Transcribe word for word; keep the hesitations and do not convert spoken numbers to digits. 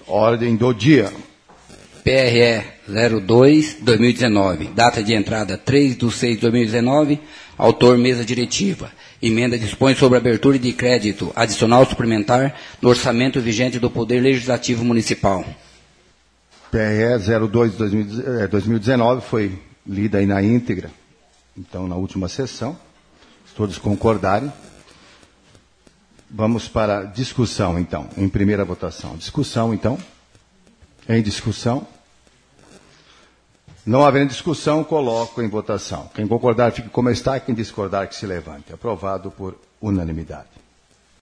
Ordem do dia. P R E zero dois barra dois mil e dezenove, data de entrada três de seis de dois mil e dezenove, autor mesa diretiva. Emenda dispõe sobre abertura de crédito adicional suplementar no orçamento vigente do Poder Legislativo Municipal. P R E zero dois barra dois mil e dezenove foi lida aí na íntegra, então, na última sessão. Se todos concordarem, vamos para a discussão, então, em primeira votação. Discussão, então. Em discussão. Não havendo discussão, coloco em votação. Quem concordar, fique como está. Quem discordar, que se levante. Aprovado por unanimidade.